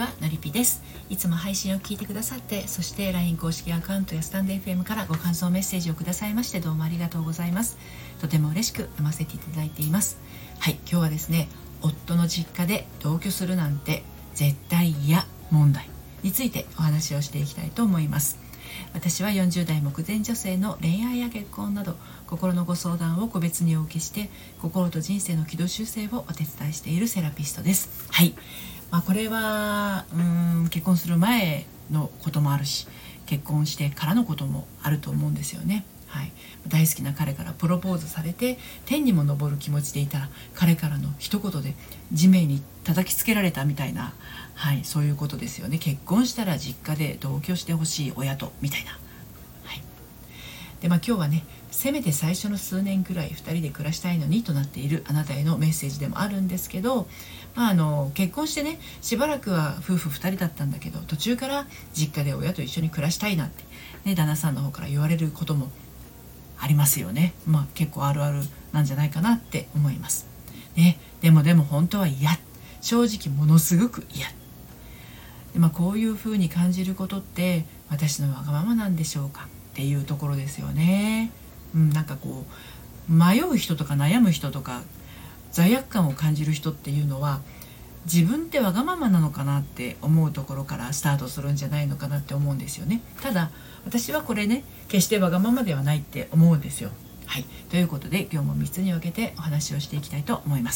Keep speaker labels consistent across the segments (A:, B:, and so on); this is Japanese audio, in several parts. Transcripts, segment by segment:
A: はのりぴです。いつも配信を聞いてくださって、そして LINE 公式アカウントやスタンド FM からご感想メッセージをくださいまして、どうもありがとうございます。とても嬉しく読ませていただいています。はい、今日はですね、夫の実家で同居するなんて絶対嫌問題についてお話をしていきたいと思います。私は40代目前女性の恋愛や結婚など心のご相談を個別にお受けして、心と人生の軌道修正をお手伝いしているセラピストです。はい、これは結婚する前のこともあるし、結婚してからのこともあると思うんですよね。はい、大好きな彼からプロポーズされて天にも昇る気持ちでいたら、彼からの一言で地面に叩きつけられたみたいな、はい、そういうことですよね。結婚したら実家で同居してほしい親とみたいな。はい、で今日はね、せめて最初の数年くらい2人で暮らしたいのにとなっているあなたへのメッセージでもあるんですけど、結婚してね、しばらくは夫婦2人だったんだけど、途中から実家で親と一緒に暮らしたいなって、ね、旦那さんの方から言われることもありますよね。結構あるあるなんじゃないかなって思います、ね。でも本当は嫌、正直ものすごく嫌で、こういう風に感じることって私のわがままなんでしょうかっていうところですよね。なんかこう迷う人とか悩む人とか罪悪感を感じる人っていうのは、自分ってわがままなのかなって思うところからスタートするんじゃないのかなって思うんですよね。ただ私はこれね、決してわがままではないって思うんですよ。はい、ということで今日も3つに分けてお話をしていきたいと思います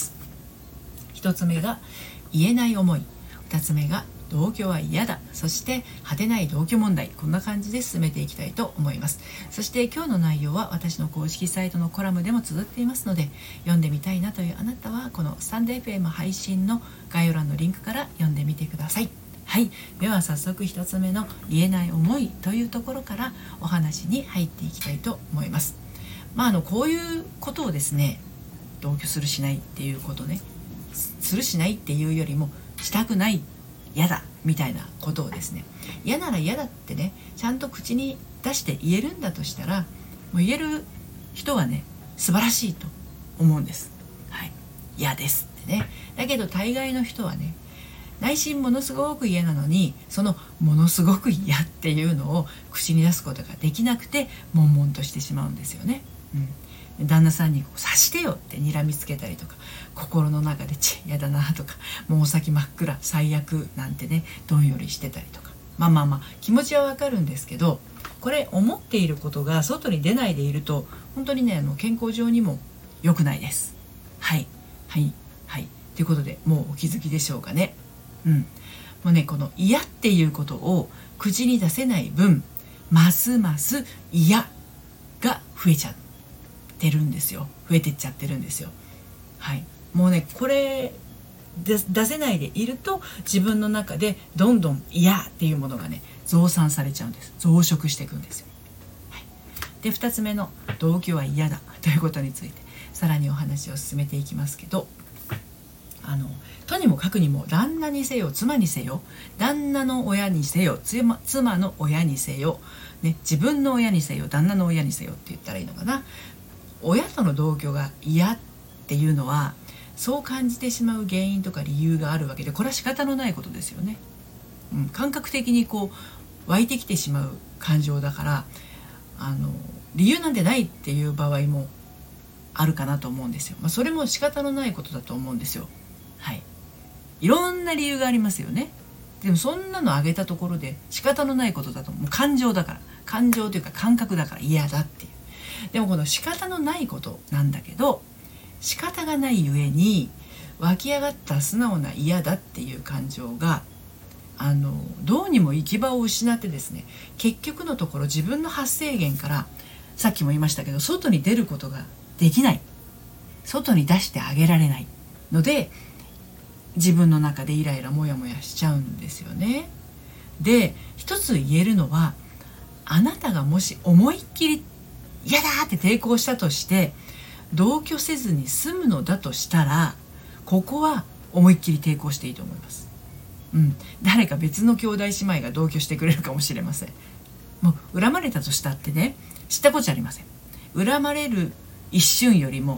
A: 。1つ目が言えない思い、2つ目が同居は嫌だ、そして果てない同居問題。こんな感じで進めていきたいと思います。そして今日の内容は私の公式サイトのコラムでも綴っていますので、読んでみたいなというあなたはこのスタンド FM 配信の概要欄のリンクから読んでみてください。はい、では早速1つ目の言えない思いというところからお話に入っていきたいと思います。こういうことをですね、同居するしないっていうことね、するしないっていうよりもしたくない、嫌だみたいなことをですね、嫌なら嫌だってね、ちゃんと口に出して言えるんだとしたら、もう言える人はね、素晴らしいと思うんです。はい、嫌ですってね。だけど大概の人はね、内心ものすごく嫌なのに、そのものすごく嫌っていうのを口に出すことができなくて悶々としてしまうんですよね。旦那さんに察してよって睨みつけたりとか、心の中でやだなとか、もうお先真っ暗最悪なんてね、どんよりしてたりとか、気持ちはわかるんですけど、これ思っていることが外に出ないでいると本当にね、健康上にも良くないです。はいということで、もうお気づきでしょうかね。もうね、この嫌っていうことを口に出せない分、ますます嫌が増えちゃってるんですよ。増えてっちゃってるんですよ。はい、もうね、これ出せないでいると、自分の中でどんどん嫌っていうものがね、増産されちゃうんです。増殖していくんですよ。はい、で2つ目の同居は嫌だということについてさらにお話を進めていきますけど、とにもかくにも旦那にせよ妻にせよ、旦那の親にせよ妻の親にせよ、ね、自分の親にせよ旦那の親にせよって言ったらいいのかな、親との同居が嫌っていうのは、そう感じてしまう原因とか理由があるわけで、これは仕方のないことですよね。感覚的に湧いてきてしまう感情だから、理由なんてないっていう場合もあるかなと思うんですよ。それも仕方のないことだと思うんですよ。はい、いろんな理由がありますよね。でもそんなの挙げたところで仕方のないことだと、もう感情だから、感情というか感覚だから嫌だっていう。でもこの仕方のないことなんだけど、仕方がないゆえに湧き上がった素直な嫌だっていう感情がどうにも行き場を失ってですね、結局のところ自分の発生源から、さっきも言いましたけど、外に出ることができない、外に出してあげられないので、自分の中でイライラモヤモヤしちゃうんですよね。で一つ言えるのは、あなたがもし思いっきり嫌だって抵抗したとして同居せずに済むのだとしたら、ここは思いっきり抵抗していいと思います。誰か別の兄弟姉妹が同居してくれるかもしれません。もう恨まれたとしたってね、知ったこっちゃありません。恨まれる一瞬よりも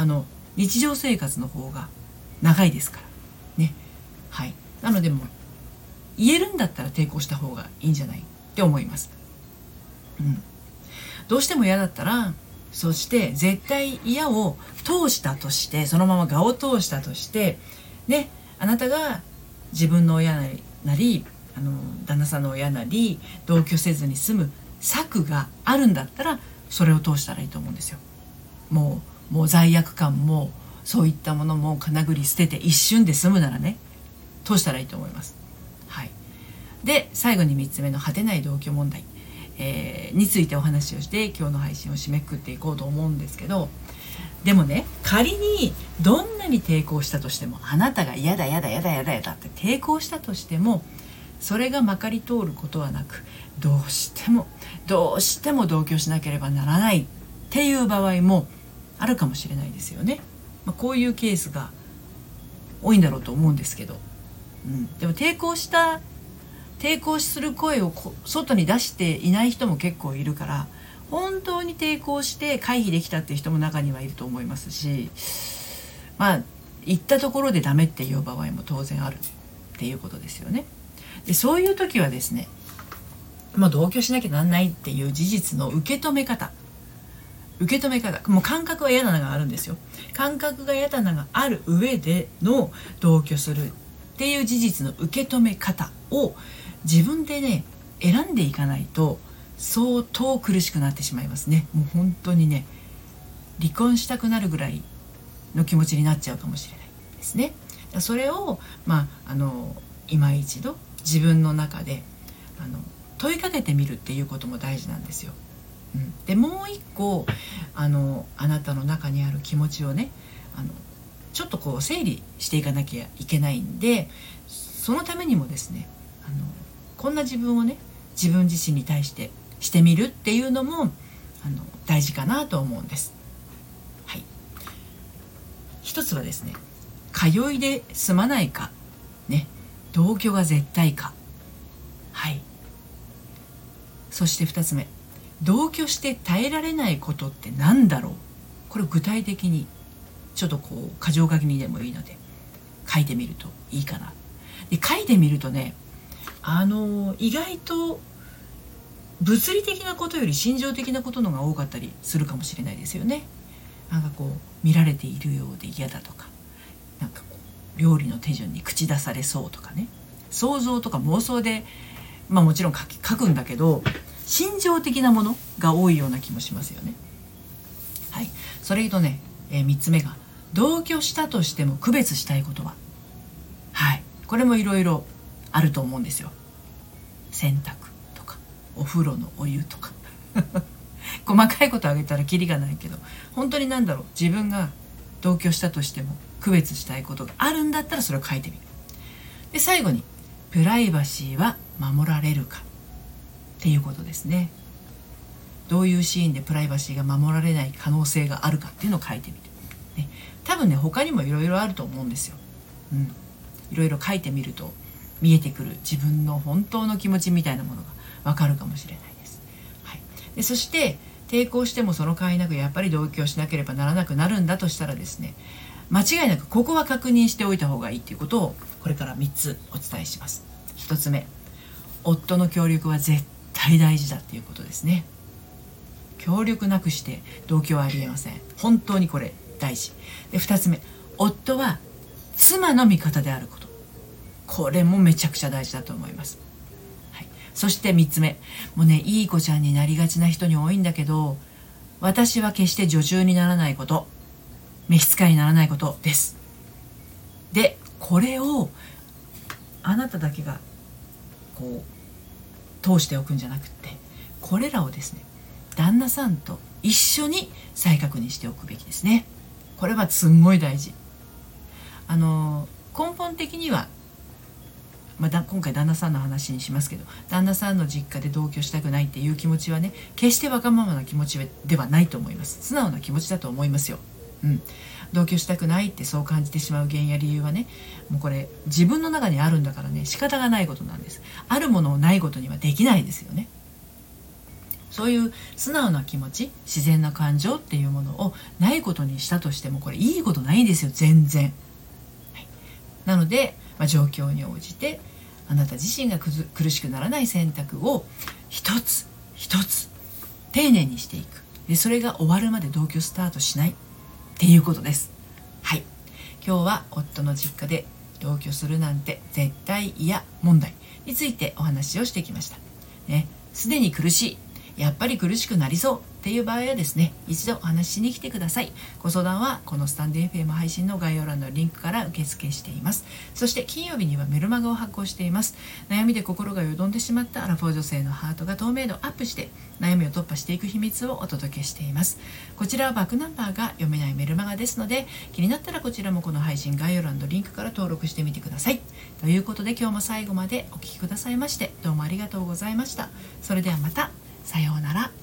A: 日常生活の方が長いですからね。はい、なのでも言えるんだったら抵抗した方がいいんじゃないって思います。どうしても嫌だったら、そして絶対嫌を通したとして、そのまま我を通したとしてね、あなたが自分の親なり旦那さんの親なり同居せずに済む策があるんだったら、それを通したらいいと思うんですよ。もう罪悪感もそういったものもかなぐり捨てて一瞬で済むならね、通したらいいと思います。はい。で最後に3つ目の果てない同居問題、についてお話をして今日の配信を締めくくっていこうと思うんですけど、でもね、仮にどんなに抵抗したとしても、あなたが嫌だ嫌だ嫌だ嫌だ嫌だって抵抗したとしても、それがまかり通ることはなく、どうしても同居しなければならないっていう場合もあるかもしれないですよね。こういうケースが多いんだろうと思うんですけど、でも抵抗する声を外に出していない人も結構いるから、本当に抵抗して回避できたっていう人も中にはいると思いますし、言ったところでダメっていう場合も当然あるっていうことですよね。でそういう時はですね、同居しなきゃなんないっていう事実の受け止め方、もう感覚は嫌なのがあるんですよ。感覚が嫌なのがある上での同居するっていう事実の受け止め方を自分でね選んでいかないと相当苦しくなってしまいますね。もう本当にね、離婚したくなるぐらいの気持ちになっちゃうかもしれないですね。それを今一度自分の中で問いかけてみるっていうことも大事なんですよ。でもう一個あなたの中にある気持ちをねちょっと整理していかなきゃいけないんで、そのためにもですねこんな自分をね自分自身に対してみるっていうのも大事かなと思うんです。はい。一つはですね、通いで済まないかね、同居が絶対か。はい。そして2つ目、同居して耐えられないことって何だろう。これを具体的にちょっと箇条書きにでもいいので書いてみるといいかな。で書いてみるとね、意外と物理的なことより心情的なことのが多かったりするかもしれないですよね。見られているようで嫌だとか、料理の手順に口出されそうとかね、想像とか妄想でもちろん書くんだけど、心情的なものが多いような気もしますよね。はい。それとね、3つ目が同居したとしても区別したいことは、はい、これもいろいろあると思うんですよ。洗濯とかお風呂のお湯とか細かいことあげたらキリがないけど、本当に自分が同居したとしても区別したいことがあるんだったらそれを書いてみる。で最後にプライバシーは守られるかっていうことですね。どういうシーンでプライバシーが守られない可能性があるかっていうのを書いてみる、ね、多分ね他にもいろいろあると思うんですよ。いろいろ書いてみると見えてくる自分の本当の気持ちみたいなものがわかるかもしれないです。はい。でそして抵抗してもその甲斐なくやっぱり同居しなければならなくなるんだとしたらですね、間違いなくここは確認しておいた方がいいということをこれから3つお伝えします。1つ目、夫の協力は絶対大事だっていうことですね。協力なくして同居はありえません。本当にこれ大事で、2つ目、夫は妻の味方であること、これもめちゃくちゃ大事だと思います。はい。そして3つ目、もうね、いい子ちゃんになりがちな人に多いんだけど、私は決して女中にならないこと、召使いにならないことです。でこれをあなただけが通しておくんじゃなくって、これらをですね旦那さんと一緒に再確認しておくべきですね。これはすんごい大事。根本的には、今回旦那さんの話にしますけど、旦那さんの実家で同居したくないっていう気持ちはね、決してわがままな気持ちではないと思います。素直な気持ちだと思いますよ。同居したくないってそう感じてしまう原因や理由はね、もうこれ自分の中にあるんだからね、仕方がないことなんです。あるものをないことにはできないですよね。そういう素直な気持ち、自然な感情っていうものをないことにしたとしても、これいいことないんですよ、全然。はい、なので、状況に応じてあなた自身が苦しくならない選択を一つ一つ丁寧にしていく。でそれが終わるまで同居スタートしないっていうことです。はい、今日は夫の実家で同居するなんて絶対嫌問題についてお話をしてきましたね。すでに苦しい、やっぱり苦しくなりそうっていう場合はですね、一度お話ししに来てください。ご相談はこのスタンド FM 配信の概要欄のリンクから受付しています。そして金曜日にはメルマガを発行しています。悩みで心がよどんでしまったアラフォー女性のハートが透明度アップして悩みを突破していく秘密をお届けしています。こちらはバックナンバーが読めないメルマガですので、気になったらこちらもこの配信概要欄のリンクから登録してみてください。ということで今日も最後までお聞きくださいましてどうもありがとうございました。それではまた、さようなら。